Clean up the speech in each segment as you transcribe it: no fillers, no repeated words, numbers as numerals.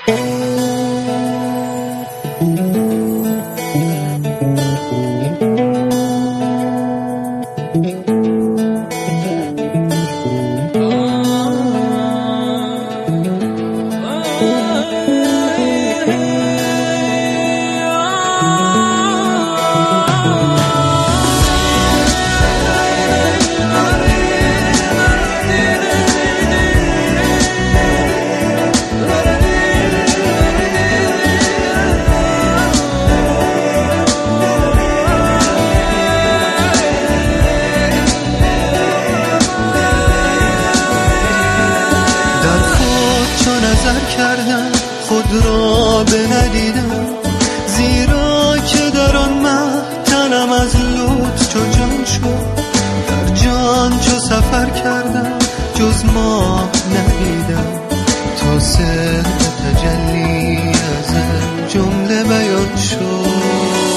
کردم خود را به ندیدم، زیرا که در آن مه تنم از لطف چو جان شد. در جان چو سفر کردم جز ماه ندیدم، تا سر تجلی از جمله بیان شد.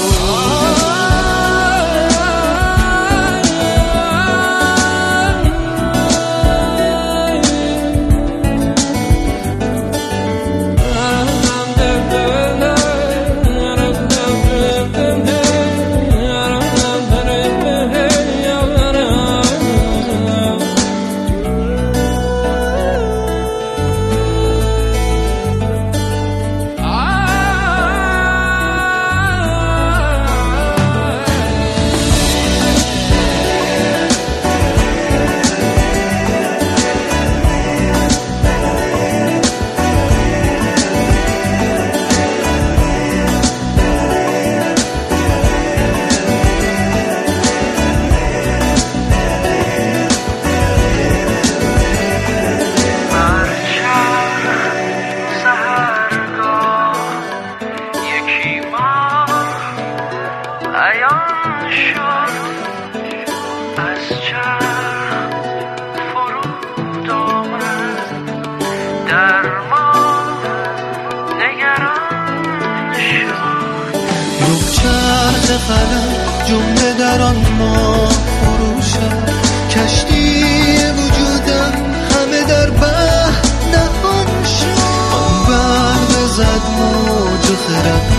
عیان شد از چرخ فرود آمد، در ما نگران شد. یک چرخ فلک جمله در آن ما فرو شد، کشتی وجودم همه در بحر نهان شد. آن بحر بزد موج و خرد